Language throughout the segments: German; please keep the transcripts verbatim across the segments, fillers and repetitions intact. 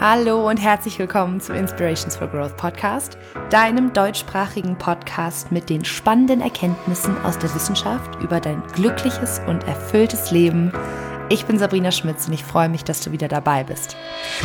Hallo und herzlich willkommen zum Inspirations for Growth Podcast, deinem deutschsprachigen Podcast mit den spannenden Erkenntnissen aus der Wissenschaft über dein glückliches und erfülltes Leben. Ich bin Sabrina Schmitz und ich freue mich, dass du wieder dabei bist.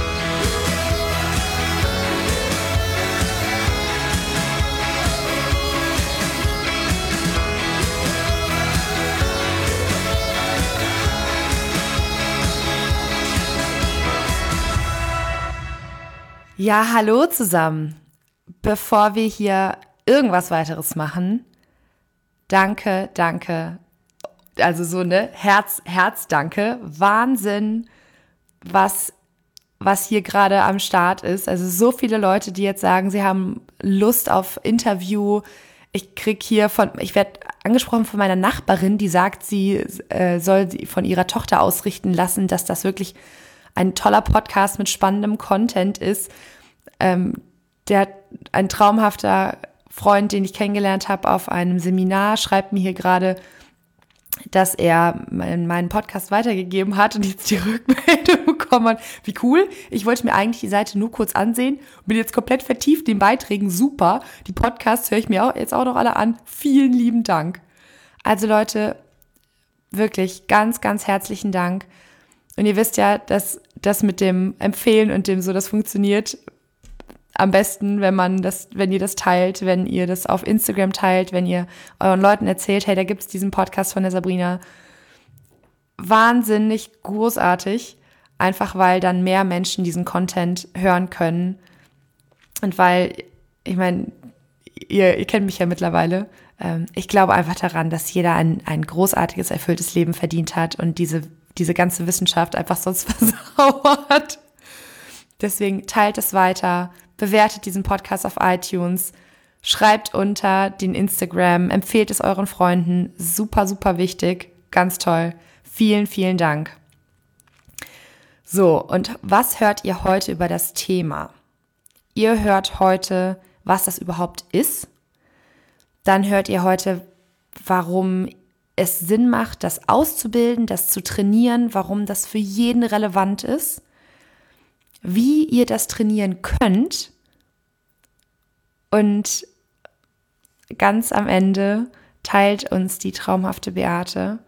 Ja, hallo zusammen. Bevor wir hier irgendwas weiteres machen, danke, danke, also so eine Herz, Herz, danke, Wahnsinn, was, was hier gerade am Start ist. Also so viele Leute, die jetzt sagen, sie haben Lust auf Interview. Ich krieg hier von, ich werde angesprochen von meiner Nachbarin, die sagt, sie äh, soll sie von ihrer Tochter ausrichten lassen, dass das wirklich ein toller Podcast mit spannendem Content ist. Ähm, der ein traumhafter Freund, den ich kennengelernt habe auf einem Seminar, schreibt mir hier gerade, dass er meinen Podcast weitergegeben hat und jetzt die Rückmeldung bekommen hat. Wie cool. Ich wollte mir eigentlich die Seite nur kurz ansehen und bin jetzt komplett vertieft in den Beiträgen. Super. Die Podcasts höre ich mir auch, jetzt auch noch alle an. Vielen lieben Dank. Also Leute, wirklich ganz, ganz herzlichen Dank. Und ihr wisst ja, dass das mit dem Empfehlen und dem so, das funktioniert am besten, wenn man das, wenn ihr das teilt, wenn ihr das auf Instagram teilt, wenn ihr euren Leuten erzählt, hey, da gibt's diesen Podcast von der Sabrina. Wahnsinnig großartig, einfach weil dann mehr Menschen diesen Content hören können. Und weil, ich meine, ihr, ihr kennt mich ja mittlerweile, ähm, ich glaube einfach daran, dass jeder ein, ein großartiges, erfülltes Leben verdient hat und diese diese ganze Wissenschaft einfach sonst versauert. Deswegen teilt es weiter, bewertet diesen Podcast auf iTunes, schreibt unter den Instagram, empfehlt es euren Freunden. Super, super wichtig, ganz toll. Vielen, vielen Dank. So, und was hört ihr heute über das Thema? Ihr hört heute, was das überhaupt ist. Dann hört ihr heute, warum es Sinn macht, das auszubilden, das zu trainieren, warum das für jeden relevant ist, wie ihr das trainieren könnt und ganz am Ende teilt uns die traumhafte Beate,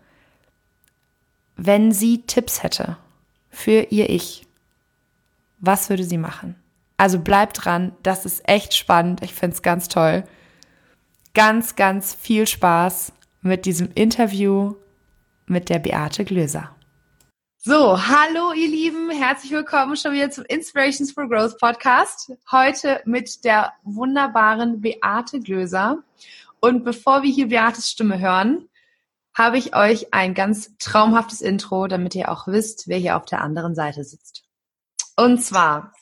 wenn sie Tipps hätte für ihr Ich, was würde sie machen? Also bleibt dran, das ist echt spannend, ich finde es ganz toll. Ganz, ganz viel Spaß mit diesem Interview mit der Beate Glöser. So, hallo ihr Lieben, herzlich willkommen schon wieder zum Inspirations for Growth Podcast. Heute mit der wunderbaren Beate Glöser. Und bevor wir hier Beates Stimme hören, habe ich euch ein ganz traumhaftes Intro, damit ihr auch wisst, wer hier auf der anderen Seite sitzt. Und zwar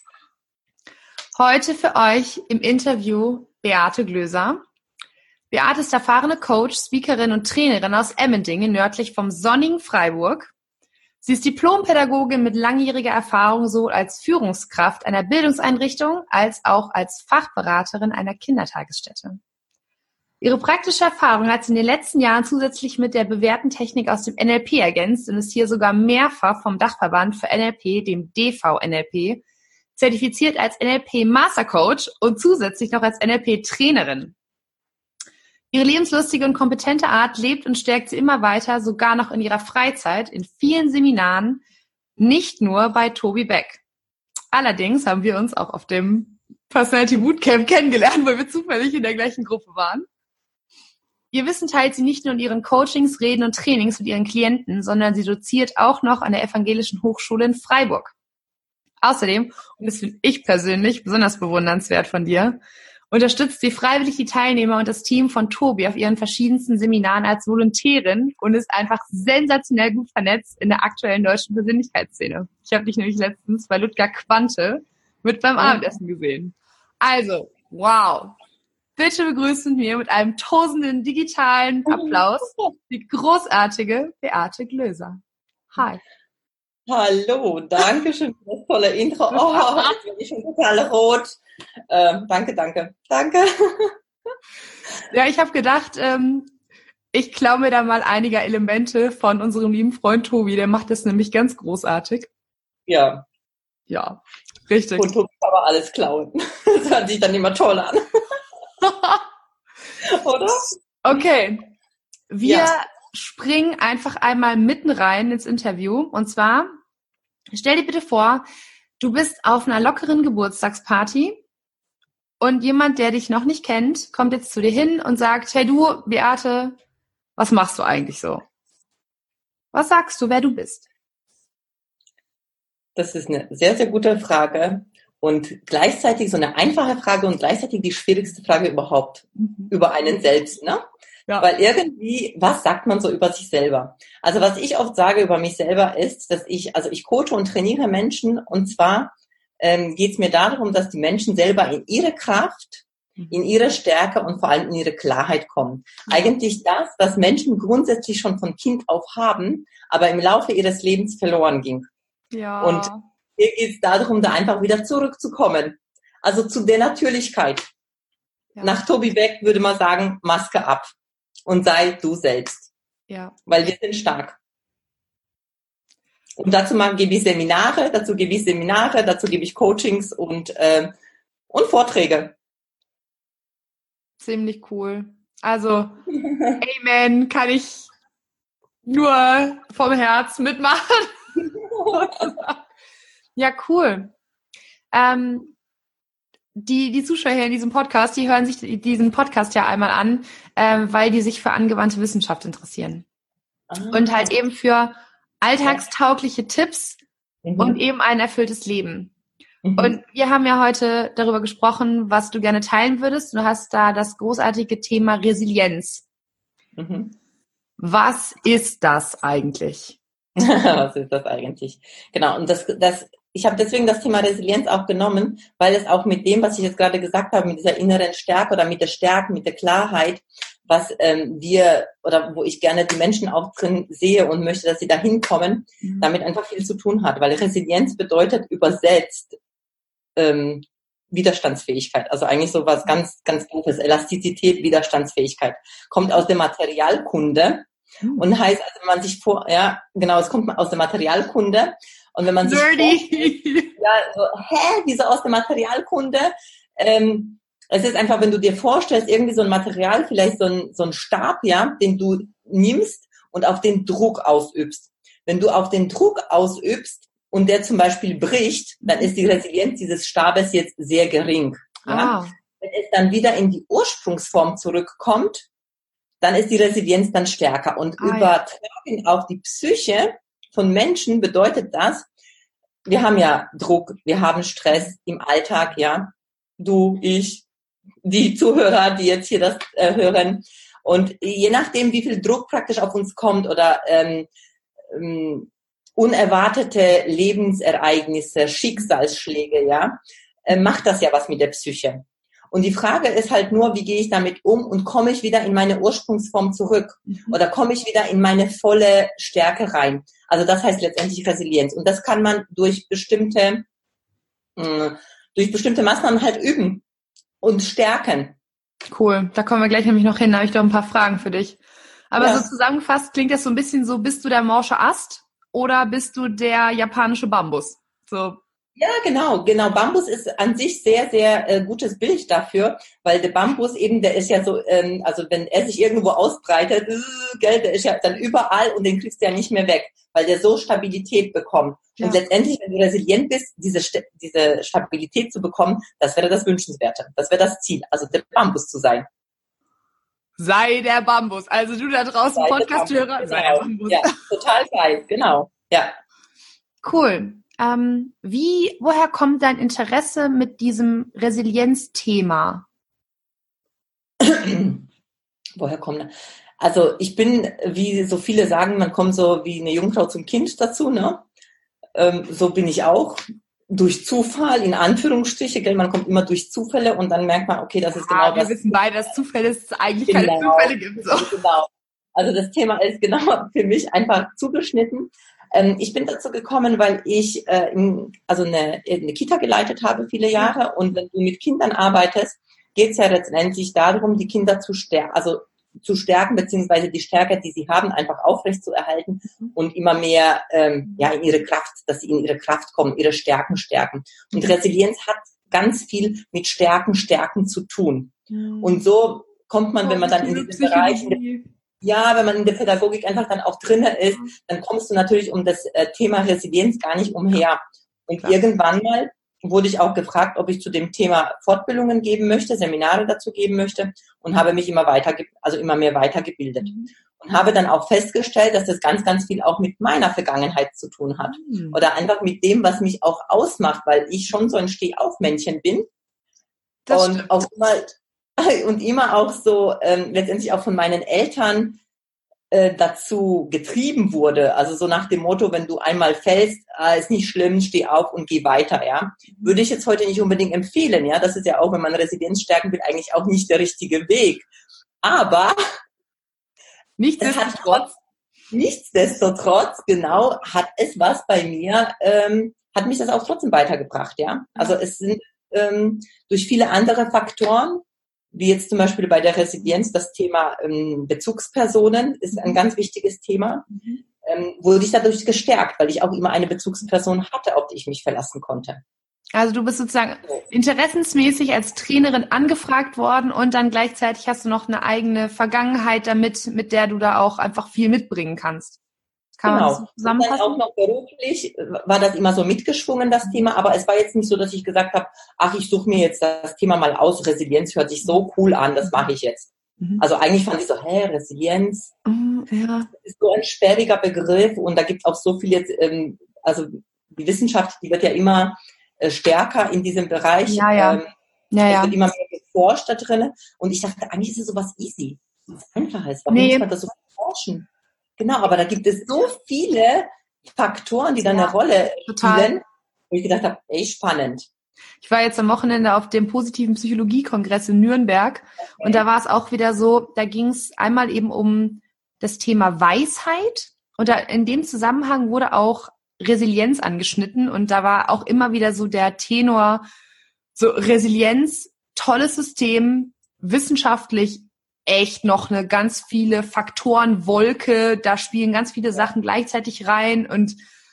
heute für euch im Interview Beate Glöser. Beate ist erfahrene Coach, Speakerin und Trainerin aus Emmendingen, nördlich vom sonnigen Freiburg. Sie ist Diplompädagogin mit langjähriger Erfahrung sowohl als Führungskraft einer Bildungseinrichtung als auch als Fachberaterin einer Kindertagesstätte. Ihre praktische Erfahrung hat sie in den letzten Jahren zusätzlich mit der bewährten Technik aus dem N L P ergänzt und ist hier sogar mehrfach vom Dachverband für N L P, dem D V N L P, zertifiziert als N L P Master Coach und zusätzlich noch als N L P Trainerin. Ihre lebenslustige und kompetente Art lebt und stärkt sie immer weiter, sogar noch in ihrer Freizeit, in vielen Seminaren, nicht nur bei Tobi Beck. Allerdings haben wir uns auch auf dem Personality Bootcamp kennengelernt, weil wir zufällig in der gleichen Gruppe waren. Ihr Wissen teilt sie nicht nur in ihren Coachings, Reden und Trainings mit ihren Klienten, sondern sie doziert auch noch an der Evangelischen Hochschule in Freiburg. Außerdem, und das finde ich persönlich besonders bewundernswert von dir, unterstützt sie freiwillig die Teilnehmer und das Team von Tobi auf ihren verschiedensten Seminaren als Volontärin und ist einfach sensationell gut vernetzt in der aktuellen deutschen Persönlichkeitsszene. Ich habe dich nämlich letztens bei Ludger Quante mit beim Abendessen gesehen. Also, wow. Bitte begrüßen wir mit einem tosenden digitalen Applaus die großartige Beate Glöser. Hi. Hallo, danke schön für das tolle Intro. Oh, jetzt bin ich schon total rot. Ähm, danke, danke, danke. Ja, ich habe gedacht, ähm, ich klaue mir da mal einige Elemente von unserem lieben Freund Tobi. Der macht das nämlich ganz großartig. Ja. Ja. Richtig. Und Tobi kann aber alles klauen. Das hört sich dann immer toll an. Oder? Okay. Wir Ja. springen einfach einmal mitten rein ins Interview. Und zwar, stell dir bitte vor, du bist auf einer lockeren Geburtstagsparty und jemand, der dich noch nicht kennt, kommt jetzt zu dir hin und sagt, hey du, Beate, was machst du eigentlich so? Was sagst du, wer du bist? Das ist eine sehr, sehr gute Frage und gleichzeitig so eine einfache Frage und gleichzeitig die schwierigste Frage überhaupt mhm. über einen selbst, ne? Ja. Weil irgendwie, was sagt man so über sich selber? Also was ich oft sage über mich selber ist, dass ich, also ich coache und trainiere Menschen und zwar ähm, geht es mir darum, dass die Menschen selber in ihre Kraft, in ihre Stärke und vor allem in ihre Klarheit kommen. Ja. Eigentlich das, was Menschen grundsätzlich schon von Kind auf haben, aber im Laufe ihres Lebens verloren ging. Ja. Und hier geht es darum, da einfach wieder zurückzukommen. Also zu der Natürlichkeit. Ja. Nach Tobi Beck würde man sagen, Maske ab. Und sei du selbst. Ja. Weil wir sind stark. Und dazu mal gebe ich Seminare, dazu gebe ich Seminare, dazu gebe ich Coachings und, äh, und Vorträge. Ziemlich cool. Also, Amen, kann ich nur vom Herz mitmachen. Ja, cool. Ähm, Die, die Zuschauer hier in diesem Podcast, die hören sich diesen Podcast ja einmal an, ähm, weil die sich für angewandte Wissenschaft interessieren. Ah. Und halt eben für alltagstaugliche Tipps mhm. und eben ein erfülltes Leben. Mhm. Und wir haben ja heute darüber gesprochen, was du gerne teilen würdest. Du hast da das großartige Thema Resilienz. Mhm. Was ist das eigentlich? Was ist das eigentlich? Genau, und das, das ich habe deswegen das Thema Resilienz auch genommen, weil es auch mit dem, was ich jetzt gerade gesagt habe, mit dieser inneren Stärke oder mit der Stärke, mit der Klarheit, was ähm, wir oder wo ich gerne die Menschen auch drin sehe und möchte, dass sie da hinkommen, mhm. damit einfach viel zu tun hat. Weil Resilienz bedeutet übersetzt ähm, Widerstandsfähigkeit. Also eigentlich so was ganz, ganz doofes. Elastizität, Widerstandsfähigkeit. Kommt aus der Materialkunde mhm. und heißt, also wenn man sich vor, ja, genau, es kommt aus der Materialkunde. Und wenn man sich Nerdy. ja, so, hä, wieso aus der Materialkunde? Ähm, es ist einfach, wenn du dir vorstellst, irgendwie so ein Material, vielleicht so ein, so ein Stab, ja, den du nimmst und auf den Druck ausübst. Wenn du auf den Druck ausübst und der zum Beispiel bricht, dann ist die Resilienz dieses Stabes jetzt sehr gering. Ja? Ah. Wenn es dann wieder in die Ursprungsform zurückkommt, dann ist die Resilienz dann stärker. Und ah, übertragen ja. auf die Psyche von Menschen bedeutet das, wir haben ja Druck, wir haben Stress im Alltag, ja, du, ich, die Zuhörer, die jetzt hier das äh, hören. Und je nachdem, wie viel Druck praktisch auf uns kommt oder ähm, ähm, unerwartete Lebensereignisse, Schicksalsschläge, ja, äh, macht das ja was mit der Psyche. Und die Frage ist halt nur, wie gehe ich damit um und komme ich wieder in meine Ursprungsform zurück oder komme ich wieder in meine volle Stärke rein. Also das heißt letztendlich Resilienz. Und das kann man durch bestimmte, mh, durch bestimmte Maßnahmen halt üben und stärken. Cool, da kommen wir gleich nämlich noch hin, da habe ich doch ein paar Fragen für dich. Aber ja. so zusammengefasst klingt das so ein bisschen so, bist du der morsche Ast oder bist du der japanische Bambus? So. Ja, genau, genau. Bambus ist an sich sehr, sehr äh, gutes Bild dafür, weil der Bambus eben, der ist ja so, ähm, also wenn er sich irgendwo ausbreitet, äh, gell, der ist ja dann überall und den kriegst du ja nicht mehr weg, weil der so Stabilität bekommt. Ja. Und letztendlich, wenn du resilient bist, diese diese Stabilität zu bekommen, das wäre das Wünschenswerte, das wäre das Ziel, also der Bambus zu sein. Sei der Bambus, also du da draußen Podcast-Hörer, sei der Bambus. Ja, total geil, genau, ja. Cool. Ähm, wie, woher kommt dein Interesse mit diesem Resilienzthema? Woher kommt das? Also ich bin, wie so viele sagen, man kommt so wie eine Jungfrau zum Kind dazu, ne? Ähm, so bin ich auch. Durch Zufall, in Anführungsstriche, gell? Man kommt immer durch Zufälle und dann merkt man, okay, das ist genau ah, wir das. Wir wissen beide, dass Zufälle es eigentlich genau, keine Zufälle gibt. So. Genau. Also das Thema ist genau für mich einfach zugeschnitten. Ähm, ich bin dazu gekommen, weil ich äh, in, also eine, eine Kita geleitet habe viele Jahre und wenn du mit Kindern arbeitest, geht es ja letztendlich darum, die Kinder zu stärken, also zu stärken, beziehungsweise die Stärke, die sie haben, einfach aufrecht zu erhalten und immer mehr ähm, ja, in ihre Kraft, dass sie in ihre Kraft kommen, ihre Stärken stärken. Und Resilienz hat ganz viel mit Stärken, Stärken zu tun. Mhm. Und so kommt man, wenn man dann in diesem Bereich, ja, wenn man in der Pädagogik einfach dann auch drinnen ist, dann kommst du natürlich um das äh, Thema Resilienz gar nicht umher. Und Klar. irgendwann mal wurde ich auch gefragt, ob ich zu dem Thema Fortbildungen geben möchte, Seminare dazu geben möchte und habe mich immer weiter, also immer mehr weitergebildet. Mhm. Und habe dann auch festgestellt, dass das ganz, ganz viel auch mit meiner Vergangenheit zu tun hat. Mhm. Oder einfach mit dem, was mich auch ausmacht, weil ich schon so ein Stehaufmännchen bin. Das und stimmt. auch immer, und immer auch so, ähm, letztendlich auch von meinen Eltern äh, dazu getrieben wurde. Also so nach dem Motto, wenn du einmal fällst, äh, ist nicht schlimm, steh auf und geh weiter, ja. Würde ich jetzt heute nicht unbedingt empfehlen, ja. Das ist ja auch, wenn man Resilienz stärken will, eigentlich auch nicht der richtige Weg. Aber Nichtsdestotrotz, nichtsdestotrotz, genau, hat es was bei mir, ähm, hat mich das auch trotzdem weitergebracht, ja. Also es sind ähm, durch viele andere Faktoren, wie jetzt zum Beispiel bei der Resilienz, das Thema ähm, Bezugspersonen ist ein ganz wichtiges Thema, mhm. ähm, wurde ich dadurch gestärkt, weil ich auch immer eine Bezugsperson hatte, auf die ich mich verlassen konnte. Also du bist sozusagen interessensmäßig als Trainerin angefragt worden und dann gleichzeitig hast du noch eine eigene Vergangenheit damit, mit der du da auch einfach viel mitbringen kannst. Kann genau. man das so zusammenfassen? Und dann auch noch beruflich war das immer so mitgeschwungen, das Thema, aber es war jetzt nicht so, dass ich gesagt habe, ach, ich suche mir jetzt das Thema mal aus, Resilienz hört sich so cool an, das mache ich jetzt. Mhm. Also eigentlich fand ich so, hä, Resilienz, mhm, ja. ist so ein sperriger Begriff und da gibt es auch so viel jetzt, ähm, also die Wissenschaft, die wird ja immer äh, stärker in diesem Bereich, ja, ja. Ähm, ja, es ja. wird immer mehr geforscht da drin und ich dachte, eigentlich ist es sowas easy, was Einfaches, warum nee. muss man das so forschen? Genau, aber da gibt es so viele Faktoren, die da ja, eine Rolle total. spielen, wo ich gedacht habe, ey, spannend. Ich war jetzt am Wochenende auf dem positiven Psychologie-Kongress in Nürnberg okay. und da war es auch wieder so, da ging es einmal eben um das Thema Weisheit und da in dem Zusammenhang wurde auch Resilienz angeschnitten und da war auch immer wieder so der Tenor, so Resilienz, tolles System, wissenschaftlich echt noch eine ganz viele Faktorenwolke, da spielen ganz viele Sachen gleichzeitig rein und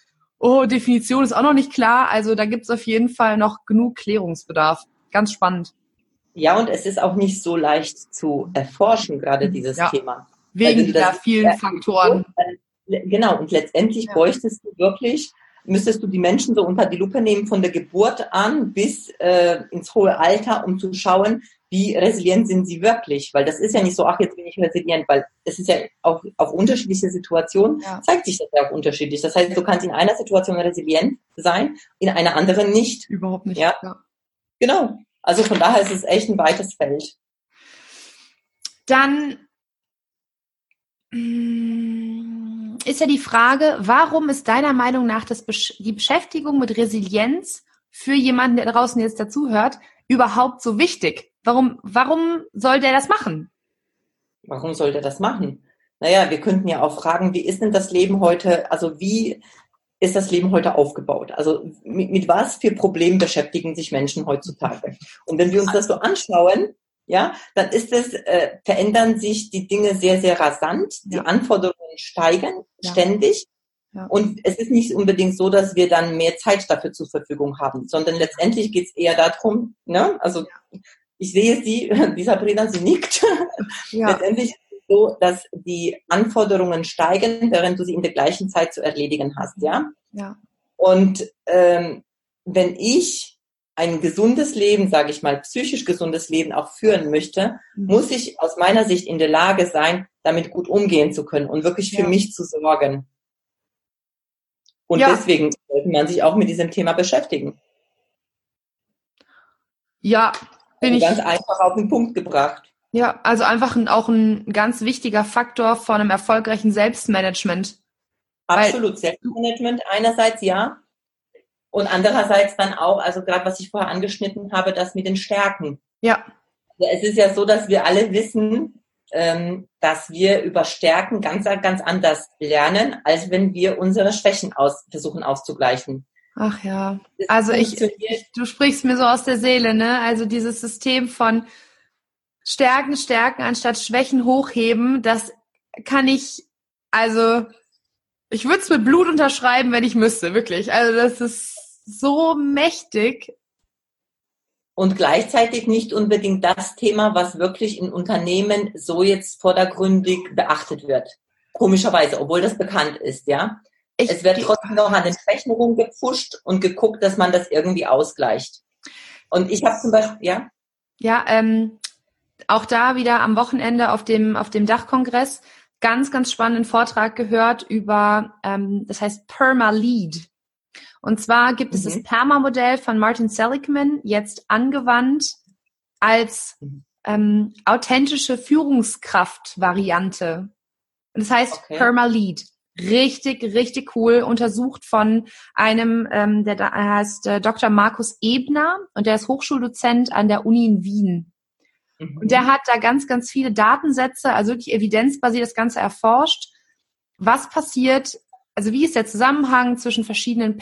oh, Definition ist auch noch nicht klar, also da gibt es auf jeden Fall noch genug Klärungsbedarf. Ganz spannend. Ja, und es ist auch nicht so leicht zu erforschen, gerade dieses ja. Thema. Wegen der vielen Faktoren. Genau, und letztendlich ja. bräuchtest du wirklich, müsstest du die Menschen so unter die Lupe nehmen von der Geburt an bis äh, ins hohe Alter, um zu schauen, wie resilient sind sie wirklich. Weil das ist ja nicht so, ach, jetzt bin ich resilient, weil es ist ja auch auf unterschiedliche Situationen, ja. zeigt sich das ja auch unterschiedlich. Das heißt, du kannst in einer Situation resilient sein, in einer anderen nicht. Überhaupt nicht. Ja, ja. Genau. Also von daher ist es echt ein weites Feld. Dann ist ja die Frage, warum ist deiner Meinung nach das Besch- die Beschäftigung mit Resilienz für jemanden, der draußen jetzt dazuhört, überhaupt so wichtig? Warum, warum soll der das machen? Warum soll der das machen? Naja, wir könnten ja auch fragen, wie ist denn das Leben heute, also wie ist das Leben heute aufgebaut? Also mit, mit was für Problemen beschäftigen sich Menschen heutzutage? Und wenn wir uns das so anschauen, ja, dann ist es, äh, verändern sich die Dinge sehr, sehr rasant. Die ja. Anforderungen steigen ja. ständig. Ja. Und es ist nicht unbedingt so, dass wir dann mehr Zeit dafür zur Verfügung haben, sondern letztendlich geht es eher darum, ne, also ich sehe sie, die Sabrina, sie nickt. Ja. Letztendlich ist es so, dass die Anforderungen steigen, während du sie in der gleichen Zeit zu erledigen hast, ja. Ja. Und ähm, wenn ich ein gesundes Leben, sage ich mal, psychisch gesundes Leben auch führen möchte, mhm. muss ich aus meiner Sicht in der Lage sein, damit gut umgehen zu können und wirklich für ja. mich zu sorgen. Und ja. deswegen sollte man sich auch mit diesem Thema beschäftigen. Ja, bin also ich ganz einfach auf den Punkt gebracht. Ja, also einfach ein, auch ein ganz wichtiger Faktor von einem erfolgreichen Selbstmanagement. Absolut, Selbstmanagement einerseits ja. Und andererseits dann auch, also gerade was ich vorher angeschnitten habe, das mit den Stärken. Ja. Also es ist ja so, dass wir alle wissen, ähm, dass wir über Stärken ganz, ganz anders lernen, als wenn wir unsere Schwächen aus, versuchen auszugleichen. Ach ja, also ich, ich, du sprichst mir so aus der Seele, ne? Also dieses System von Stärken, Stärken anstatt Schwächen hochheben, das kann ich, also ich würde es mit Blut unterschreiben, wenn ich müsste, wirklich. Also das ist so mächtig. Und gleichzeitig nicht unbedingt das Thema, was wirklich in Unternehmen so jetzt vordergründig beachtet wird. Komischerweise, obwohl das bekannt ist, ja. Ich, es wird trotzdem noch an den Schwächen rumgepusht und geguckt, dass man das irgendwie ausgleicht. Und ich habe zum Beispiel, ja? Ja, ähm, auch da wieder am Wochenende auf dem, auf dem Dachkongress ganz, ganz spannenden Vortrag gehört über, ähm, das heißt Perma-Lead. Und zwar gibt mhm. es das Perma-Modell von Martin Seligman jetzt angewandt als ähm, authentische Führungskraft-Variante. Und das heißt okay. Perma-Lead. Richtig, richtig cool. Untersucht von einem, ähm, der da heißt äh, Doktor Markus Ebner und der ist Hochschuldozent an der Uni in Wien. Mhm. Und der hat da ganz, ganz viele Datensätze, also wirklich evidenzbasiert das Ganze erforscht. Was passiert, also wie ist der Zusammenhang zwischen verschiedenen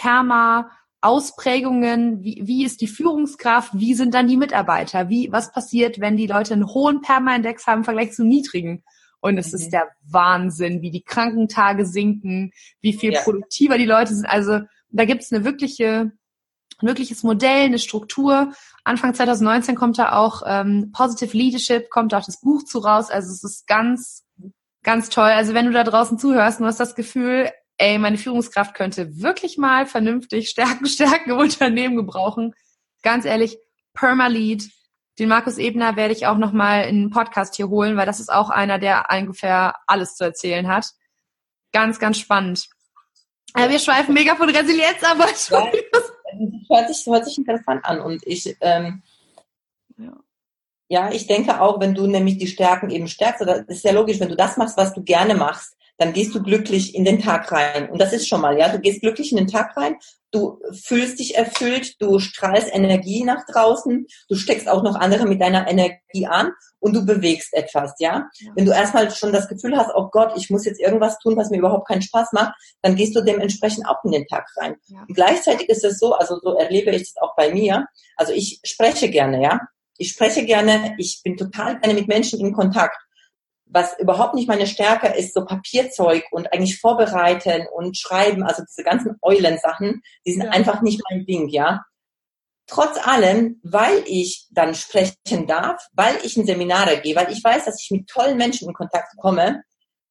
Perma-Ausprägungen, wie, wie ist die Führungskraft, wie sind dann die Mitarbeiter, wie, was passiert, wenn die Leute einen hohen Perma-Index haben im Vergleich zu niedrigen? Und es mhm. ist der Wahnsinn, wie die Krankentage sinken, wie viel ja. produktiver die Leute sind. Also da gibt es eine wirkliche, ein wirkliches Modell, eine Struktur. Anfang zwanzig neunzehn kommt da auch ähm, Positive Leadership, kommt auch das Buch zu raus. Also es ist ganz, ganz toll. Also wenn du da draußen zuhörst und hast das Gefühl, ey, meine Führungskraft könnte wirklich mal vernünftig Stärken, Stärken im Unternehmen gebrauchen. Ganz ehrlich, Perma-Lead. Den Markus Ebner werde ich auch nochmal in einen Podcast hier holen, weil das ist auch einer, der ungefähr alles zu erzählen hat. Ganz, ganz spannend. Ja. Wir schweifen mega von Resilienz, aber ja, hört sich, hört sich interessant an. Und ich, ähm, ja. ja, ich denke auch, wenn du nämlich die Stärken eben stärkst, das ist ja logisch, wenn du das machst, was du gerne machst, dann gehst du glücklich in den Tag rein. Und das ist schon mal, ja, du gehst glücklich in den Tag rein, du fühlst dich erfüllt, du strahlst Energie nach draußen, du steckst auch noch andere mit deiner Energie an und du bewegst etwas, ja. ja. Wenn du erstmal schon das Gefühl hast, oh Gott, ich muss jetzt irgendwas tun, was mir überhaupt keinen Spaß macht, dann gehst du dementsprechend auch in den Tag rein. Ja. Und gleichzeitig ist es so, also so erlebe ich es auch bei mir, also ich spreche gerne, ja. Ich spreche gerne, ich bin total gerne mit Menschen in Kontakt. Was überhaupt nicht meine Stärke ist, so Papierzeug und eigentlich vorbereiten und schreiben, also diese ganzen Eulen-Sachen, die sind ja. einfach nicht mein Ding, ja. Trotz allem, weil ich dann sprechen darf, weil ich in Seminare gehe, weil ich weiß, dass ich mit tollen Menschen in Kontakt komme,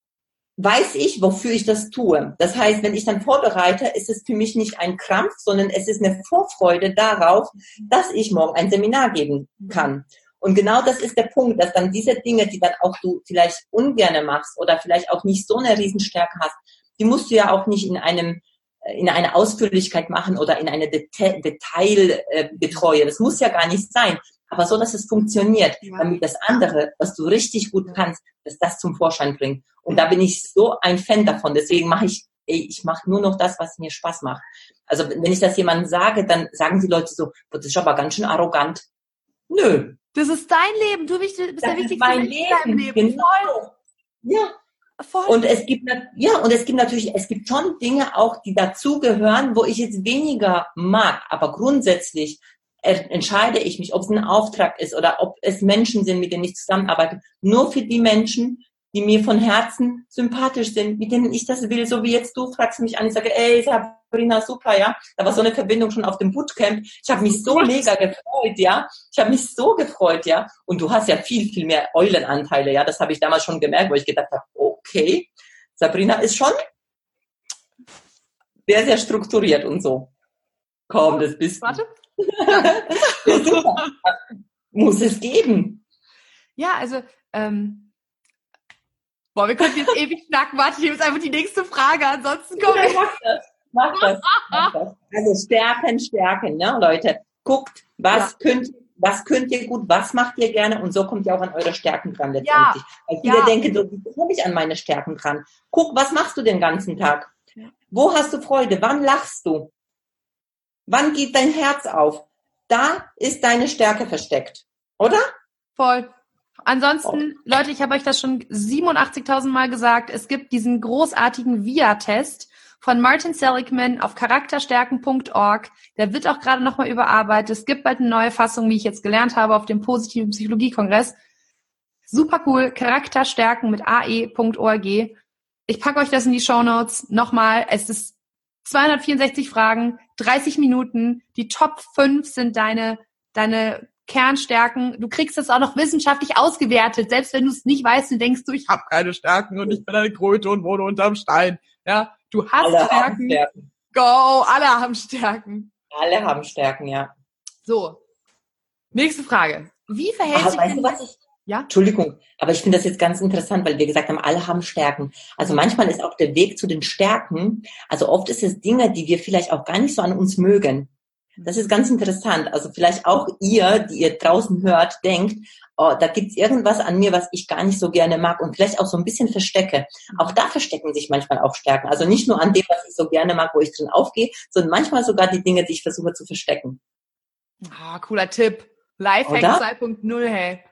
weiß ich, wofür ich das tue. Das heißt, wenn ich dann vorbereite, ist es für mich nicht ein Krampf, sondern es ist eine Vorfreude darauf, dass ich morgen ein Seminar geben kann. Und genau das ist der Punkt, dass dann diese Dinge, die dann auch du vielleicht ungerne machst oder vielleicht auch nicht so eine Riesenstärke hast, die musst du ja auch nicht in einem in eine Ausführlichkeit machen oder in eine Deta- Detailgetreue. Das muss ja gar nicht sein, aber so, dass es funktioniert, ja. damit das andere, was du richtig gut kannst, dass das zum Vorschein bringt. Und da bin ich so ein Fan davon. Deswegen mache ich, ey, ich mache nur noch das, was mir Spaß macht. Also wenn ich das jemandem sage, dann sagen die Leute so, das ist aber ganz schön arrogant. Nö. Das ist dein Leben. Du bist, bist der wichtigste Mensch in deinem Leben. Genau. Ja. Voll. Und es gibt, ja, und es gibt natürlich, es gibt schon Dinge auch, die dazugehören, wo ich jetzt weniger mag. Aber grundsätzlich entscheide ich mich, ob es ein Auftrag ist oder ob es Menschen sind, mit denen ich zusammenarbeite. Nur für die Menschen, die mir von Herzen sympathisch sind, mit denen ich das will, so wie jetzt du fragst mich an, ich sage, ey, Sabrina, super, ja, da war so eine Verbindung schon auf dem Bootcamp, ich habe mich so mega gefreut, ja, ich habe mich so gefreut, ja, und du hast ja viel, viel mehr Eulenanteile, ja, das habe ich damals schon gemerkt, wo ich gedacht habe, okay, Sabrina ist schon sehr, sehr strukturiert und so. Komm, das bist du. Warte. Ja, super. Muss es geben. Ja, also, ähm, boah, wir können jetzt ewig schnacken. Warte, ich nehme jetzt einfach die nächste Frage. Ansonsten kommen wir. Mach das, mach das, mach das. Also Stärken, Stärken, ne, Leute. Guckt, was ja. könnt, was könnt ihr gut, was macht ihr gerne und so kommt ihr auch an eure Stärken dran letztendlich. Ja. Weil viele ja. denken, so, wie komme ich an meine Stärken dran? Guck, was machst du den ganzen Tag? Ja. Wo hast du Freude? Wann lachst du? Wann geht dein Herz auf? Da ist deine Stärke versteckt, oder? Voll. Ansonsten, oh. Leute, ich habe euch das schon siebenundachtzigtausend Mal gesagt, es gibt diesen großartigen V I A-Test von Martin Seligman auf charakterstärken punkt org. Der wird auch gerade nochmal überarbeitet. Es gibt bald eine neue Fassung, wie ich jetzt gelernt habe, auf dem positiven Psychologie-Kongress. Super cool. Charakterstärken mit a e punkt org. Ich packe euch das in die Shownotes. Nochmal, es ist zweihundertvierundsechzig Fragen, dreißig Minuten. Die Top fünf sind deine, deine Kernstärken. Du kriegst das auch noch wissenschaftlich ausgewertet. Selbst wenn du es nicht weißt, du denkst du, ich habe keine Stärken und ich bin eine Kröte und wohne unterm Stein. Ja, du hast alle Stärken. Haben Stärken. Go, alle haben Stärken. Alle haben Stärken, ja. So, nächste Frage. Wie verhält Ach, sich weißt denn du, was ich... Ja? Entschuldigung, aber ich finde das jetzt ganz interessant, weil wir gesagt haben, alle haben Stärken. Also manchmal ist auch der Weg zu den Stärken, also oft ist es Dinge, die wir vielleicht auch gar nicht so an uns mögen. Das ist ganz interessant. Also vielleicht auch ihr, die ihr draußen hört, denkt, oh, da gibt's irgendwas an mir, was ich gar nicht so gerne mag und vielleicht auch so ein bisschen verstecke. Auch da verstecken sich manchmal auch Stärken. Also nicht nur an dem, was ich so gerne mag, wo ich drin aufgehe, sondern manchmal sogar die Dinge, die ich versuche zu verstecken. Ah, cooler Tipp. Lifehack zwei Punkt null, hey.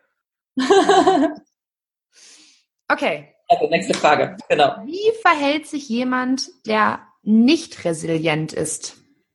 Okay. Also nächste Frage, genau. Wie verhält sich jemand, der nicht resilient ist?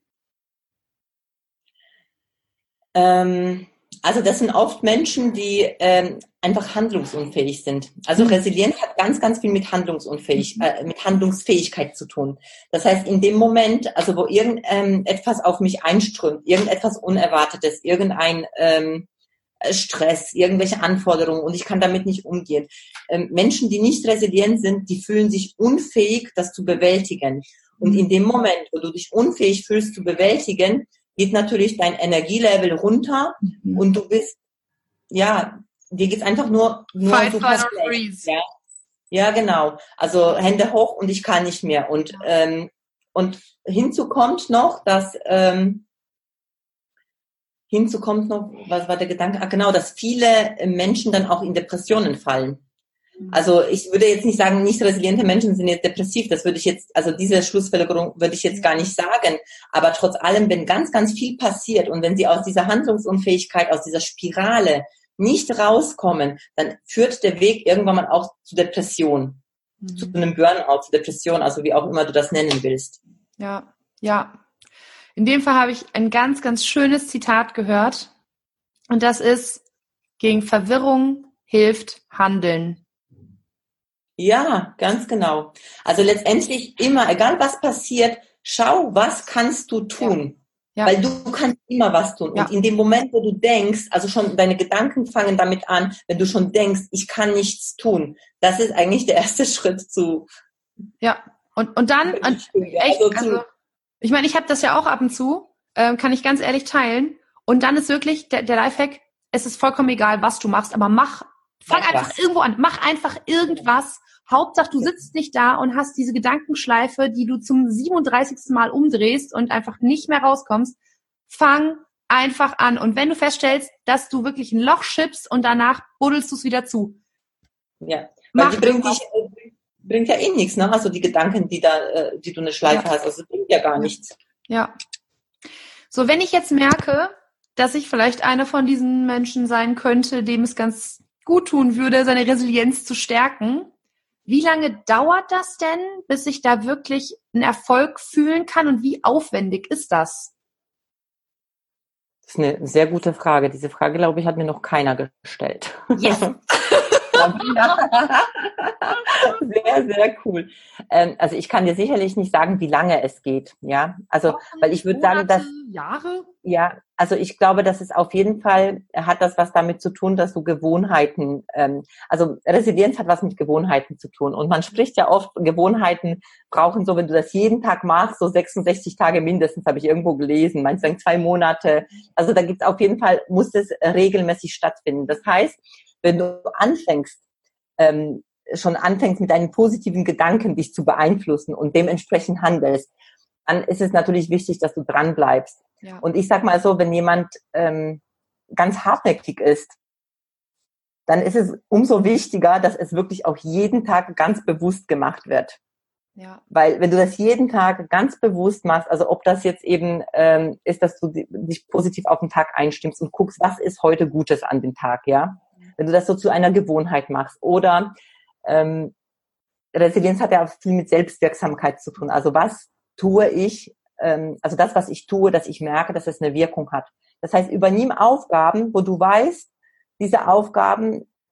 Ähm, also das sind oft Menschen, die ähm, einfach handlungsunfähig sind. Also Mhm. Resilienz hat ganz, ganz viel mit Handlungsunfähig, äh, mit Handlungsfähigkeit zu tun. Das heißt, in dem Moment, also wo irgendetwas ähm, auf mich einströmt, irgendetwas Unerwartetes, irgendein ähm, Stress, irgendwelche Anforderungen und ich kann damit nicht umgehen. Ähm, Menschen, die nicht resilient sind, die fühlen sich unfähig, das zu bewältigen. Und in dem Moment, wo du dich unfähig fühlst zu bewältigen, geht natürlich dein Energielevel runter mhm. und du bist, ja, dir geht's einfach nur, nur Fight, super fight or schlecht. freeze. Ja? Ja, genau. Also Hände hoch und ich kann nicht mehr. Und, ähm, und hinzu kommt noch, dass ähm, hinzu kommt noch, was war der Gedanke? Ah, genau, dass viele Menschen dann auch in Depressionen fallen. Also ich würde jetzt nicht sagen, nicht resiliente Menschen sind jetzt depressiv. Das würde ich jetzt, also diese Schlussfolgerung würde ich jetzt gar nicht sagen. Aber trotz allem, wenn ganz, ganz viel passiert und wenn sie aus dieser Handlungsunfähigkeit, aus dieser Spirale nicht rauskommen, dann führt der Weg irgendwann mal auch zu Depression, mhm. zu einem Burnout, zu Depression, also wie auch immer du das nennen willst. Ja, ja. In dem Fall habe ich ein ganz, ganz schönes Zitat gehört. Und das ist, gegen Verwirrung hilft Handeln. Ja, ganz genau. Also letztendlich immer, egal was passiert, schau, was kannst du tun? Ja. Ja. Weil du kannst immer was tun. Ja. Und in dem Moment, wo du denkst, also schon deine Gedanken fangen damit an, wenn du schon denkst, ich kann nichts tun, das ist eigentlich der erste Schritt zu... Ja, und, und dann, und echt, also, also ich meine, ich habe das ja auch ab und zu, äh, kann ich ganz ehrlich teilen. Und dann ist wirklich der, der Lifehack, es ist vollkommen egal, was du machst, aber mach, fang mach einfach was. irgendwo an, mach einfach irgendwas. Hauptsache, du sitzt nicht da und hast diese Gedankenschleife, die du zum siebenunddreißigsten Mal umdrehst und einfach nicht mehr rauskommst. Fang einfach an. Und wenn du feststellst, dass du wirklich ein Loch schippst und danach buddelst du es wieder zu. Ja, weil die bringt dich, bringt ja eh nichts, ne? Also die Gedanken, die da, äh, die du eine Schleife ja. hast, also das bringt ja gar nichts. Ja. So, wenn ich jetzt merke, dass ich vielleicht einer von diesen Menschen sein könnte, dem es ganz gut tun würde, seine Resilienz zu stärken, wie lange dauert das denn, bis ich da wirklich einen Erfolg fühlen kann und wie aufwendig ist das? Das ist eine sehr gute Frage. Diese Frage, glaube ich, hat mir noch keiner gestellt. Yes. Sehr, sehr cool. Ähm, also ich kann dir sicherlich nicht sagen, wie lange es geht. Ja, also weil ich würde sagen, dass Jahre. Ja, also ich glaube, dass es auf jeden Fall hat das was damit zu tun, dass du Gewohnheiten, ähm, also Resilienz hat was mit Gewohnheiten zu tun. Und man spricht ja oft, Gewohnheiten brauchen so, wenn du das jeden Tag machst, so sechsundsechzig Tage mindestens, habe ich irgendwo gelesen, manche sagen zwei Monate. Also da gibt's auf jeden Fall, muss es regelmäßig stattfinden. Das heißt, wenn du anfängst, ähm, schon anfängst mit deinen positiven Gedanken dich zu beeinflussen und dementsprechend handelst, dann ist es natürlich wichtig, dass du dran bleibst. Ja. Und ich sag mal so, wenn jemand ähm, ganz hartnäckig ist, dann ist es umso wichtiger, dass es wirklich auch jeden Tag ganz bewusst gemacht wird. Ja. Weil wenn du das jeden Tag ganz bewusst machst, also ob das jetzt eben ähm, ist, dass du dich positiv auf den Tag einstimmst und guckst, was ist heute Gutes an dem Tag, ja? Wenn du das so zu einer Gewohnheit machst. Oder ähm, Resilienz hat ja auch viel mit Selbstwirksamkeit zu tun. Also was tue ich, ähm, also das, was ich tue, dass ich merke, dass es eine Wirkung hat. Das heißt, übernimm Aufgaben, wo du weißt, diese Aufgaben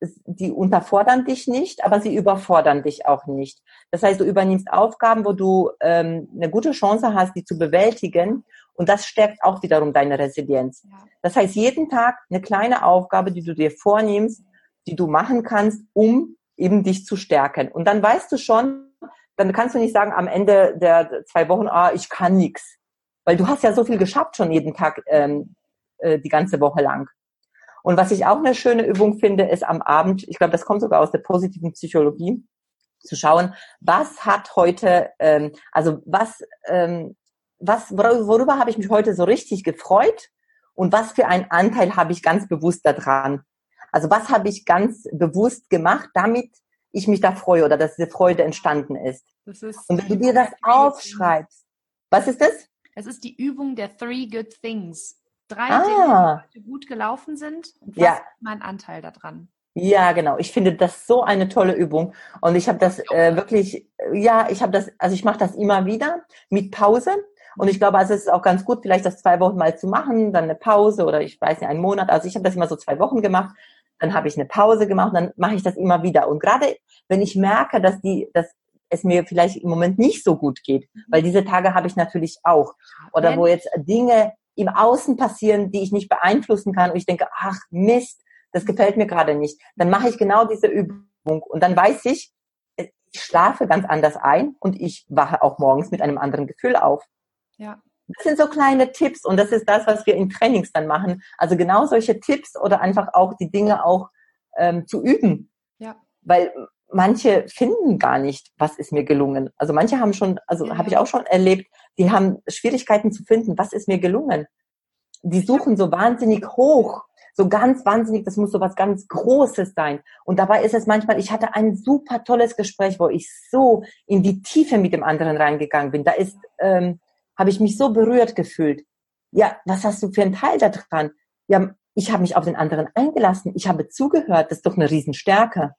die unterfordern dich nicht, aber sie überfordern dich auch nicht. Das heißt, du übernimmst Aufgaben, wo du ähm, eine gute Chance hast, die zu bewältigen, und das stärkt auch wiederum deine Resilienz. Ja. Das heißt, jeden Tag eine kleine Aufgabe, die du dir vornimmst, die du machen kannst, um eben dich zu stärken. Und dann weißt du schon, dann kannst du nicht sagen am Ende der zwei Wochen, ah, ich kann nichts. Weil du hast ja so viel geschafft schon jeden Tag, ähm, äh, die ganze Woche lang. Und was ich auch eine schöne Übung finde, ist am Abend, ich glaube, das kommt sogar aus der positiven Psychologie, zu schauen, was hat heute, ähm, also was, ähm, was, worüber habe ich mich heute so richtig gefreut und was für einen Anteil habe ich ganz bewusst daran. Also was habe ich ganz bewusst gemacht, damit ich mich da freue oder dass diese Freude entstanden ist. Das ist und wenn du dir das aufschreibst, was ist das? Es ist die Übung der Three Good Things. Drei ah. Dinge, die heute gut gelaufen sind. Und was Ja. ist mein Anteil daran? Ja, genau. Ich finde das so eine tolle Übung. Und ich habe das äh, wirklich, ja, ich habe das, also ich mache das immer wieder mit Pause. Und ich glaube, also es ist auch ganz gut, vielleicht das zwei Wochen mal zu machen, dann eine Pause oder ich weiß nicht, einen Monat. Also ich habe das immer so zwei Wochen gemacht. Dann habe ich eine Pause gemacht, dann mache ich das immer wieder. Und gerade wenn ich merke, dass die, dass es mir vielleicht im Moment nicht so gut geht, weil diese Tage habe ich natürlich auch. Oder wo jetzt Dinge im Außen passieren, die ich nicht beeinflussen kann und ich denke, ach Mist, das gefällt mir gerade nicht. Dann mache ich genau diese Übung und dann weiß ich, ich schlafe ganz anders ein und ich wache auch morgens mit einem anderen Gefühl auf. Ja. Das sind so kleine Tipps und das ist das, was wir in Trainings dann machen. Also genau solche Tipps oder einfach auch die Dinge auch ähm, zu üben. Ja. Weil manche finden gar nicht, was ist mir gelungen. Also manche haben schon, also ja. habe ich auch schon erlebt, die haben Schwierigkeiten zu finden, was ist mir gelungen. Die suchen so wahnsinnig hoch, so ganz wahnsinnig, das muss so was ganz Großes sein. Und dabei ist es manchmal, ich hatte ein super tolles Gespräch, wo ich so in die Tiefe mit dem anderen reingegangen bin. Da ist, ähm, habe ich mich so berührt gefühlt. Ja, was hast du für einen Teil da dran? Ja, ich habe mich auf den anderen eingelassen, ich habe zugehört, das ist doch eine Riesenstärke.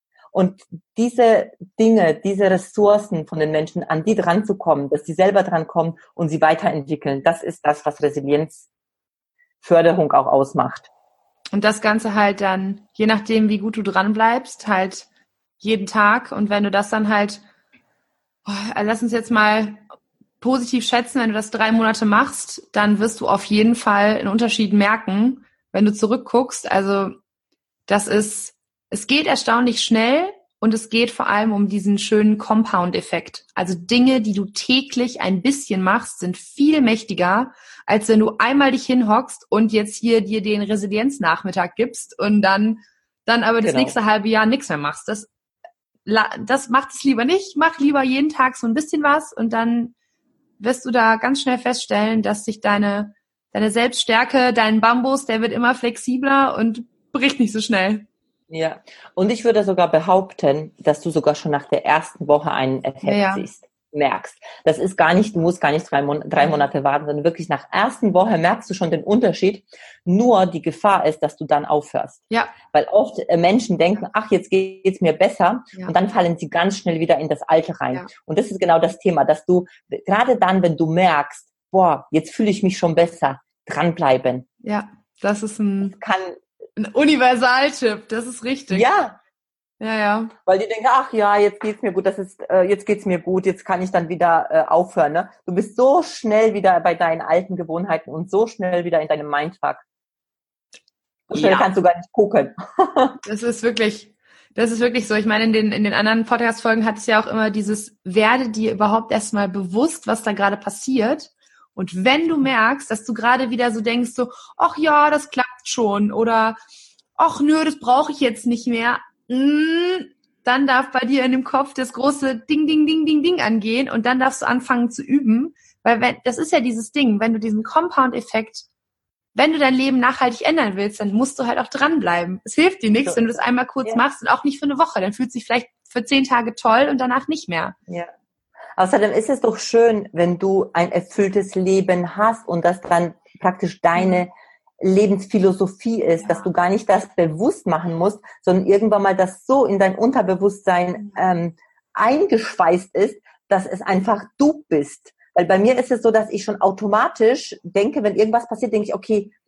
Und diese Dinge, diese Ressourcen von den Menschen, an die dran zu kommen, dass die selber dran kommen und sie weiterentwickeln, das ist das, was Resilienzförderung auch ausmacht. Und das Ganze halt dann, je nachdem, wie gut du dran bleibst, halt jeden Tag. Und wenn du das dann halt, oh, lass uns jetzt mal positiv schätzen, wenn du das drei Monate machst, dann wirst du auf jeden Fall einen Unterschied merken, wenn du zurückguckst. Also das ist, es geht erstaunlich schnell und es geht vor allem um diesen schönen Compound-Effekt. Also Dinge, die du täglich ein bisschen machst, sind viel mächtiger, als wenn du einmal dich hinhockst und jetzt hier dir den Resilienznachmittag gibst und dann, dann aber das Genau. nächste halbe Jahr nichts mehr machst. Das, das macht es lieber nicht. Mach lieber jeden Tag so ein bisschen was und dann wirst du da ganz schnell feststellen, dass sich deine, deine Selbststärke, dein Bambus, der wird immer flexibler und bricht nicht so schnell. Ja, und ich würde sogar behaupten, dass du sogar schon nach der ersten Woche einen Effekt ja, ja. siehst, merkst. Das ist gar nicht, du musst gar nicht drei, Mon- drei Monate warten, sondern wirklich nach der ersten Woche merkst du schon den Unterschied. Nur die Gefahr ist, dass du dann aufhörst. Ja. Weil oft äh, Menschen denken, ach, jetzt geht's mir besser ja. und dann fallen sie ganz schnell wieder in das Alte rein. Ja. Und das ist genau das Thema, dass du gerade dann, wenn du merkst, boah, jetzt fühle ich mich schon besser, dranbleiben. Ja, das ist ein... Das kann Ein Universaltipp, das ist richtig. Ja. Ja, ja. Weil die denken, ach ja, jetzt geht's mir gut, das ist, äh, jetzt geht's mir gut, jetzt kann ich dann wieder äh, aufhören. Ne? Du bist so schnell wieder bei deinen alten Gewohnheiten und so schnell wieder in deinem Mindfuck. So schnell ja. kannst du gar nicht gucken. Das ist wirklich, das ist wirklich so. Ich meine, in den, in den anderen Podcast-Folgen hat es ja auch immer dieses, werde dir überhaupt erstmal bewusst, was da gerade passiert. Und wenn du merkst, dass du gerade wieder so denkst, so, ach ja, das klappt schon oder ach nö, das brauche ich jetzt nicht mehr, dann darf bei dir in dem Kopf das große Ding, Ding, Ding, Ding, Ding angehen und dann darfst du anfangen zu üben, weil wenn, das ist ja dieses Ding, wenn du diesen Compound-Effekt, wenn du dein Leben nachhaltig ändern willst, dann musst du halt auch dranbleiben. Es hilft dir nichts, wenn du das einmal kurz ja. machst und auch nicht für eine Woche, dann fühlt es sich vielleicht für zehn Tage toll und danach nicht mehr. Ja. Außerdem ist es doch schön, wenn du ein erfülltes Leben hast und das dann praktisch deine Lebensphilosophie ist, ja. dass du gar nicht das bewusst machen musst, sondern irgendwann mal das so in dein Unterbewusstsein ähm, eingeschweißt ist, dass es einfach du bist. Weil bei mir ist es so, dass ich schon automatisch denke, wenn irgendwas passiert, denke ich, okay,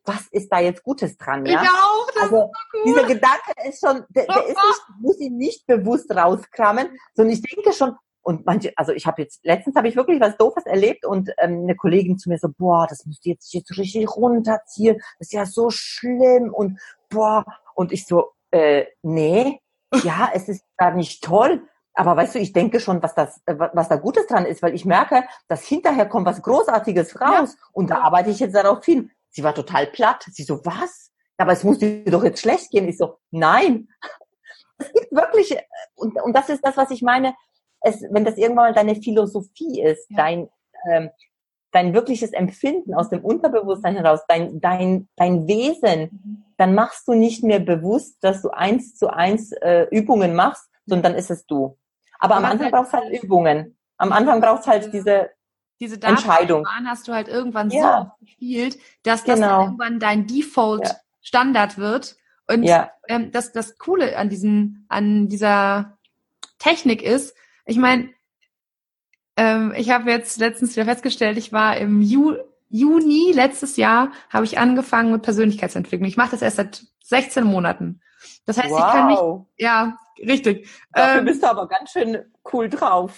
was ist da jetzt Gutes dran, ja? Ich auch, das also, ist so cool. Dieser Gedanke ist schon, der, der ist nicht, muss ihn nicht bewusst rauskramen, sondern ich denke schon, und manche, also ich habe jetzt, letztens habe ich wirklich was Doofes erlebt und ähm, eine Kollegin zu mir so, boah, das musst du jetzt, jetzt richtig runterziehen, das ist ja so schlimm und boah, und ich so, äh, nee, ja, es ist gar nicht toll, aber weißt du, ich denke schon, was das, was da Gutes dran ist, weil ich merke, dass hinterher kommt was Großartiges raus ja. und da arbeite ich jetzt darauf hin. Sie war total platt. Sie so, was? Aber es muss dir doch jetzt schlecht gehen. Ich so, nein. Es gibt wirklich, und, und das ist das, was ich meine, es, wenn das irgendwann mal deine Philosophie ist, ja. dein, ähm, dein wirkliches Empfinden aus dem Unterbewusstsein heraus, dein, dein, dein Wesen, mhm. dann machst du nicht mehr bewusst, dass du eins zu eins äh, Übungen machst, sondern dann ist es du. Aber am Anfang brauchst du halt Übungen. Am Anfang brauchst du halt diese, diese Entscheidung. Diese hast du halt irgendwann ja. so oft gespielt, dass das genau. dann irgendwann dein Default-Standard ja. wird. Und ja. ähm, das, das Coole an diesem, an dieser Technik ist, ich meine, ähm, ich habe jetzt letztens wieder festgestellt, ich war im Ju- Juni letztes Jahr, habe ich angefangen mit Persönlichkeitsentwicklung. Ich mache das erst seit sechzehn Monaten. Das heißt, wow. ich kann mich, ja, richtig. Dafür ähm, bist du aber ganz schön cool drauf.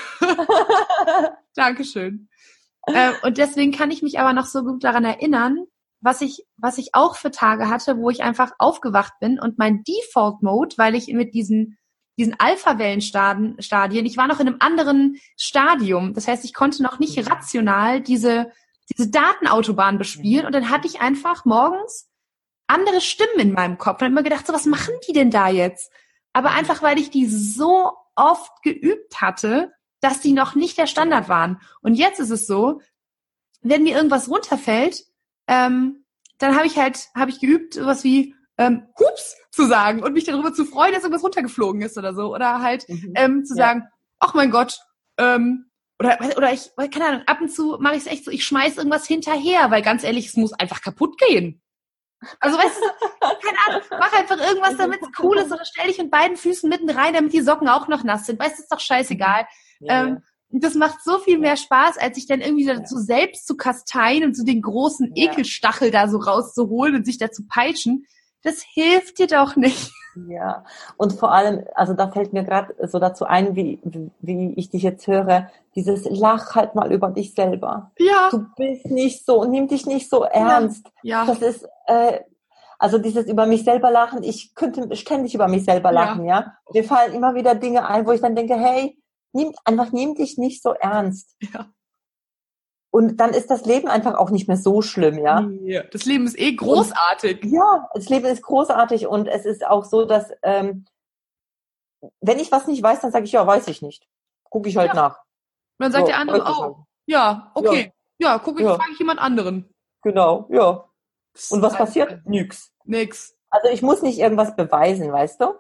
Dankeschön. äh, und deswegen kann ich mich aber noch so gut daran erinnern, was ich, was ich auch für Tage hatte, wo ich einfach aufgewacht bin und mein Default-Mode, weil ich mit diesen, diesen Alpha-Wellen-Stadien, ich war noch in einem anderen Stadium. Das heißt, ich konnte noch nicht rational diese, diese Datenautobahn bespielen und dann hatte ich einfach morgens andere Stimmen in meinem Kopf und habe immer gedacht, so, was machen die denn da jetzt? Aber einfach, weil ich die so oft geübt hatte, dass die noch nicht der Standard waren. Und jetzt ist es so, wenn mir irgendwas runterfällt, ähm, dann habe ich halt, habe ich geübt, sowas wie ähm, Hups zu sagen und mich darüber zu freuen, dass irgendwas runtergeflogen ist oder so. Oder halt mhm. ähm, zu ja. sagen, ach mein Gott, ähm, oder oder ich, keine Ahnung, ab und zu mache ich es echt so, ich schmeiß irgendwas hinterher, weil ganz ehrlich, es muss einfach kaputt gehen. Also weißt du, keine Ahnung, mach einfach irgendwas, damit es cool ist, oder stell dich mit beiden Füßen mitten rein, damit die Socken auch noch nass sind. Weißt du, ist doch scheißegal. Ja, ähm, ja. Das macht so viel mehr Spaß, als sich dann irgendwie dazu ja. selbst zu kasteien und so den großen ja. Ekelstachel da so rauszuholen und sich da zu peitschen. Das hilft dir doch nicht. Ja, und vor allem, also da fällt mir gerade so dazu ein, wie, wie ich dich jetzt höre, dieses Lach halt mal über dich selber. Ja. Du bist nicht so, nimm dich nicht so ernst. Ja. Das ist, äh, also dieses über mich selber lachen, ich könnte ständig über mich selber lachen, ja. ja. Mir fallen immer wieder Dinge ein, wo ich dann denke, hey, nimm, einfach nimm dich nicht so ernst. Ja. Und dann ist das Leben einfach auch nicht mehr so schlimm, ja. ja das Leben ist eh großartig. Und, ja, das Leben ist großartig und es ist auch so, dass ähm, wenn ich was nicht weiß, dann sage ich, ja, weiß ich nicht. Gucke ich halt ja. nach. Und dann sagt so, der andere, oh, halt. ja, okay, ja, ja gucke ich, ja. frage ich jemand anderen. Genau, ja. Und was passiert? Nix. Nix. Also ich muss nicht irgendwas beweisen, weißt du?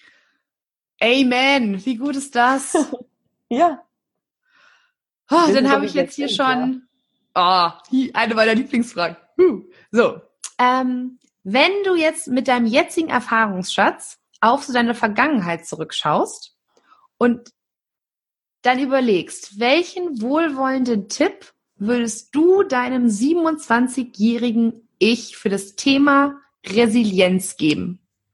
Amen, wie gut ist das? ja. Oh, dann habe ich jetzt hier schon ja. oh, eine meiner Lieblingsfragen. Huh. So, ähm, wenn du jetzt mit deinem jetzigen Erfahrungsschatz auf so deine Vergangenheit zurückschaust und dann überlegst, welchen wohlwollenden Tipp würdest du deinem siebenundzwanzigjährigen Ich für das Thema Resilienz geben?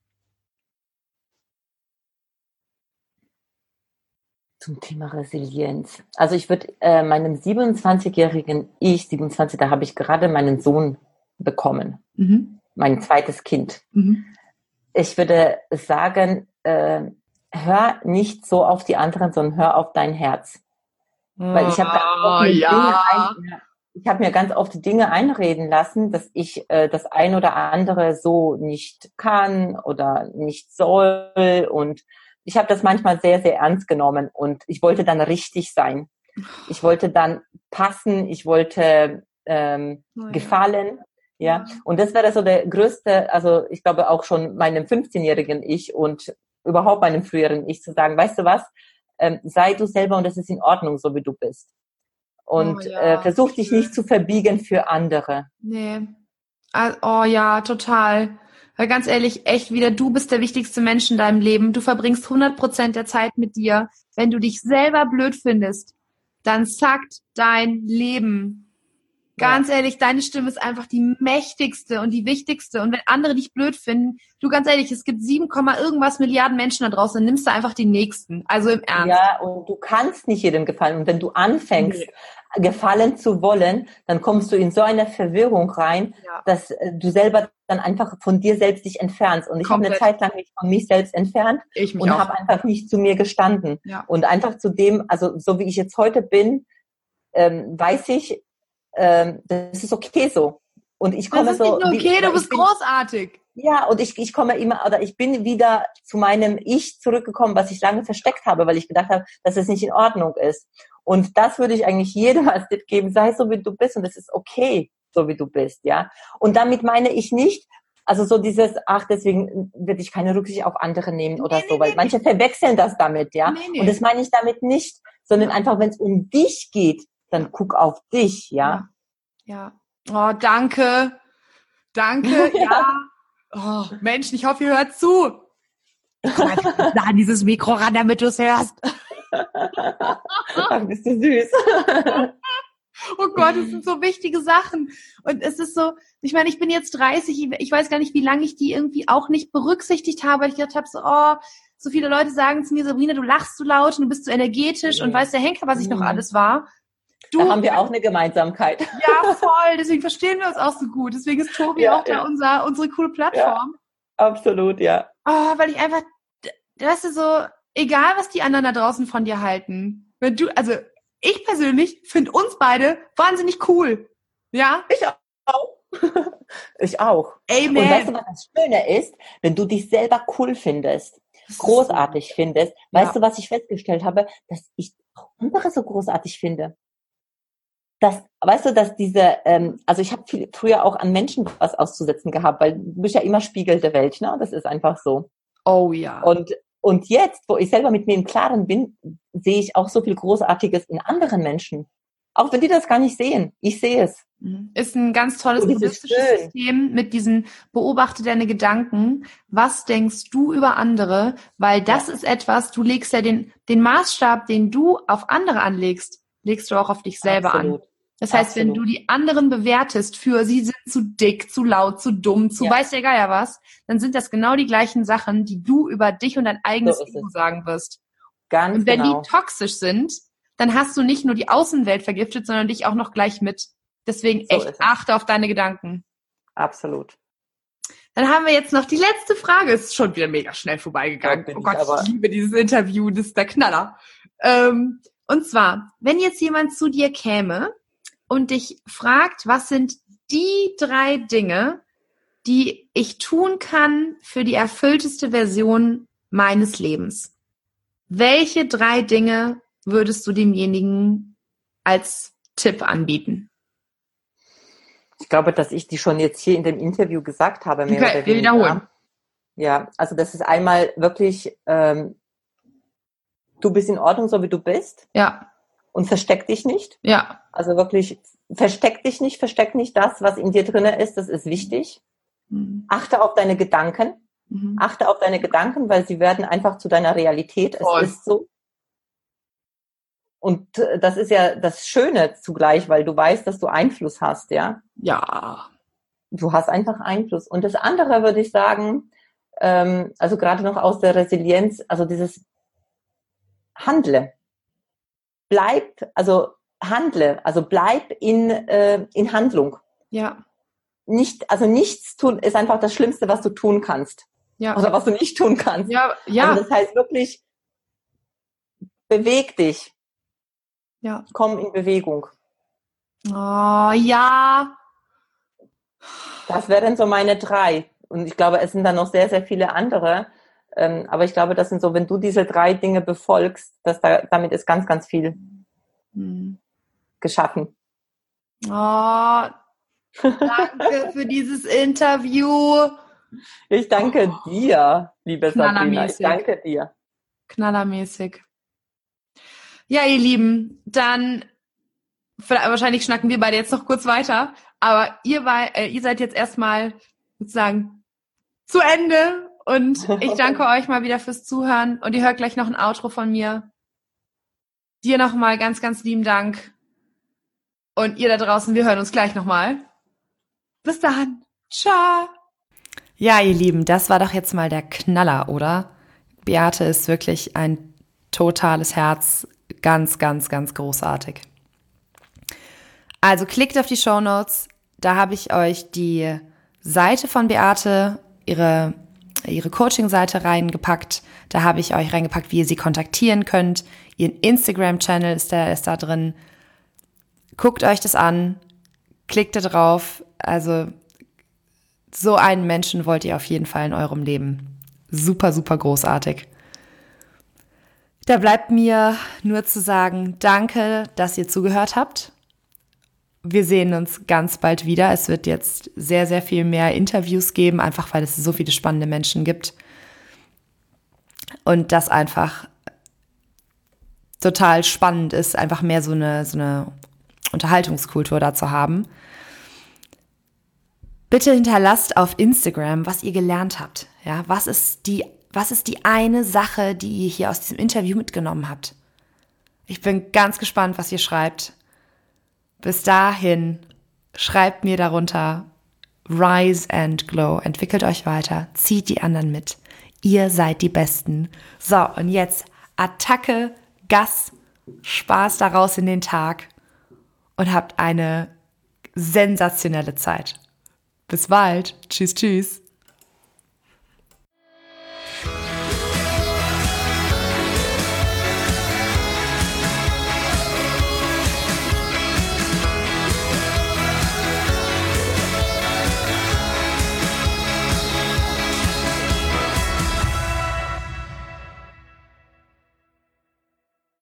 Zum Thema Resilienz. Also ich würde äh, meinem siebenundzwanzigjährigen Ich, siebenundzwanzig, da habe ich gerade meinen Sohn bekommen, mhm. mein zweites Kind. Mhm. Ich würde sagen, äh, hör nicht so auf die anderen, sondern hör auf dein Herz. Oh, Weil ich habe oh, ja. ein, ich habe mir ganz oft die Dinge einreden lassen, dass ich äh, das ein oder andere so nicht kann oder nicht soll und ich habe das manchmal sehr, sehr ernst genommen und ich wollte dann richtig sein. Ich wollte dann passen, ich wollte ähm, oh, ja. gefallen. Ja, und das wäre so der größte, also ich glaube auch schon meinem fünfzehnjährigen Ich und überhaupt meinem früheren Ich zu sagen, weißt du was, ähm, sei du selber und es ist in Ordnung, so wie du bist. Und oh, ja. äh, versuch dich nicht zu verbiegen für andere. Nee. Oh ja, total. Weil ganz ehrlich, echt wieder, du bist der wichtigste Mensch in deinem Leben. Du verbringst hundert Prozent der Zeit mit dir. Wenn du dich selber blöd findest, dann zackt dein Leben. Ganz ja. ehrlich, deine Stimme ist einfach die mächtigste und die wichtigste. Und wenn andere dich blöd finden, du ganz ehrlich, es gibt sieben, irgendwas Milliarden Menschen da draußen, dann nimmst du einfach die nächsten. Also im Ernst. Ja, und du kannst nicht jedem gefallen. Und wenn du anfängst, nee. gefallen zu wollen, dann kommst du in so eine Verwirrung rein, ja. dass du selber dann einfach von dir selbst dich entfernst. Und ich habe eine Zeit lang mich von mich selbst entfernt ich mich und habe einfach nicht zu mir gestanden. Ja. Und einfach zu dem, also so wie ich jetzt heute bin, ähm, weiß ich, ähm, das ist okay so. Und ich komme das ist so. Nicht nur okay, wie, du bist bin, großartig. Ja, und ich, ich komme immer, oder ich bin wieder zu meinem Ich zurückgekommen, was ich lange versteckt habe, weil ich gedacht habe, dass es nicht in Ordnung ist. Und das würde ich eigentlich jedem als Tipp geben, sei so wie du bist und es ist okay, so wie du bist, ja. Und damit meine ich nicht, also so dieses, ach, deswegen würde ich keine Rücksicht auf andere nehmen oder nee, so, nee, weil nee, manche verwechseln das damit, ja. Nee, nee. Und das meine ich damit nicht, sondern ja. einfach, wenn es um dich geht, dann guck auf dich, ja. Ja. ja. Oh, danke. Danke, ja. Oh, Mensch, ich hoffe, ihr hört zu. Komm einfach an dieses Mikro ran, damit du es hörst. Ach, bist du süß. Oh Gott, das sind so wichtige Sachen. Und es ist so, ich meine, ich bin jetzt dreißig, ich weiß gar nicht, wie lange ich die irgendwie auch nicht berücksichtigt habe, weil ich gedacht habe, so, oh, so viele Leute sagen zu mir, Sabrina, du lachst zu laut und du bist so energetisch und weißt der Henker, was ich noch alles war. Du, da haben wir auch eine Gemeinsamkeit. Ja, voll. Deswegen verstehen wir uns auch so gut. Deswegen ist Tobi ja, auch ja. da unser, unsere coole Plattform. Ja, absolut, ja. Oh, weil ich einfach, weißt du, so, egal was die anderen da draußen von dir halten. Wenn du, also ich persönlich finde uns beide wahnsinnig cool. Ja? Ich auch. Ich auch. Amen. Und weißt du, was das Schöne ist? Wenn du dich selber cool findest, großartig findest, ja. weißt du, was ich festgestellt habe? Dass ich auch andere so großartig finde. Das, weißt du, dass diese, ähm, also ich habe früher auch an Menschen was auszusetzen gehabt, weil du bist ja immer Spiegel der Welt, ne? Das ist einfach so. Oh ja. Und und jetzt, wo ich selber mit mir im Klaren bin, sehe ich auch so viel Großartiges in anderen Menschen. Auch wenn die das gar nicht sehen. Ich sehe es. Ist ein ganz tolles oh, buddhistisches System mit diesen beobachte deine Gedanken. Was denkst du über andere? Weil das ja. ist etwas, du legst ja den, den Maßstab, den du auf andere anlegst, legst du auch auf dich selber Absolut. an. Das heißt, Absolut. wenn du die anderen bewertest für, sie sind zu dick, zu laut, zu dumm, zu ja. weiß der Geier was, dann sind das genau die gleichen Sachen, die du über dich und dein eigenes so Ego sagen wirst. Ganz und wenn genau. die toxisch sind, dann hast du nicht nur die Außenwelt vergiftet, sondern dich auch noch gleich mit. Deswegen so echt achte auf deine Gedanken. Absolut. Dann haben wir jetzt noch die letzte Frage. Ist schon wieder mega schnell vorbeigegangen. Oh Gott, ich, ich liebe dieses Interview. Das ist der Knaller. Ähm, und zwar, wenn jetzt jemand zu dir käme und dich fragt, was sind die drei Dinge, die ich tun kann für die erfüllteste Version meines Lebens? Welche drei Dinge würdest du demjenigen als Tipp anbieten? Ich glaube, dass ich die schon jetzt hier in dem Interview gesagt habe. Mehr okay, oder wir wiederholen. Ja, also das ist einmal wirklich, ähm, du bist in Ordnung, so wie du bist. Ja. Und versteck dich nicht. Ja. Also wirklich, versteck dich nicht, versteck nicht das, was in dir drinne ist, das ist wichtig. Mhm. Achte auf deine Gedanken. Mhm. Achte auf deine Gedanken, weil sie werden einfach zu deiner Realität. Voll. Es ist so. Und das ist ja das Schöne zugleich, weil du weißt, dass du Einfluss hast, ja? Ja. Du hast einfach Einfluss. Und das andere würde ich sagen, ähm, also gerade noch aus der Resilienz, also dieses Handle. Bleib, also handle, also bleib in, äh, in Handlung. Ja. Nicht, also nichts tun ist einfach das Schlimmste, was du tun kannst. Ja. Oder was du nicht tun kannst. Ja, ja. Also das heißt wirklich, beweg dich. Ja. Komm in Bewegung. Oh, ja. Das wären so meine drei. Und ich glaube, es sind dann noch sehr, sehr viele andere. Ähm, aber ich glaube, das sind so, wenn du diese drei Dinge befolgst, dass da, damit ist ganz, ganz viel hm. geschaffen. Oh, danke für dieses Interview. Ich danke oh. dir, liebe Sabrina. Ich danke dir. Knallermäßig. Ja, ihr Lieben, dann wahrscheinlich schnacken wir beide jetzt noch kurz weiter, aber ihr, bei, äh, ihr seid jetzt erstmal sozusagen zu Ende und ich danke euch mal wieder fürs Zuhören und ihr hört gleich noch ein Outro von mir. Dir nochmal ganz, ganz lieben Dank. Und ihr da draußen, wir hören uns gleich nochmal. Bis dann. Ciao. Ja, ihr Lieben, das war doch jetzt mal der Knaller, oder? Beate ist wirklich ein totales Herz. Ganz, ganz, ganz großartig. Also klickt auf die Shownotes. Da habe ich euch die Seite von Beate, ihre, ihre Coaching-Seite reingepackt. Da habe ich euch reingepackt, wie ihr sie kontaktieren könnt. Ihren Instagram-Channel ist da, ist da drin. Guckt euch das an. Klickt da drauf. Also so einen Menschen wollt ihr auf jeden Fall in eurem Leben. Super, super großartig. Da bleibt mir nur zu sagen, danke, dass ihr zugehört habt. Wir sehen uns ganz bald wieder. Es wird jetzt sehr, sehr viel mehr Interviews geben, einfach weil es so viele spannende Menschen gibt. Und das einfach total spannend ist, einfach mehr so eine, so eine Unterhaltungskultur da zu haben. Bitte hinterlasst auf Instagram, was ihr gelernt habt. Ja, was ist die, was ist die eine Sache, die ihr hier aus diesem Interview mitgenommen habt? Ich bin ganz gespannt, was ihr schreibt. Bis dahin, schreibt mir darunter, rise and glow. Entwickelt euch weiter, zieht die anderen mit. Ihr seid die Besten. So, und jetzt Attacke, Gas, Spaß daraus in den Tag und habt eine sensationelle Zeit. Bis bald. Tschüss, tschüss.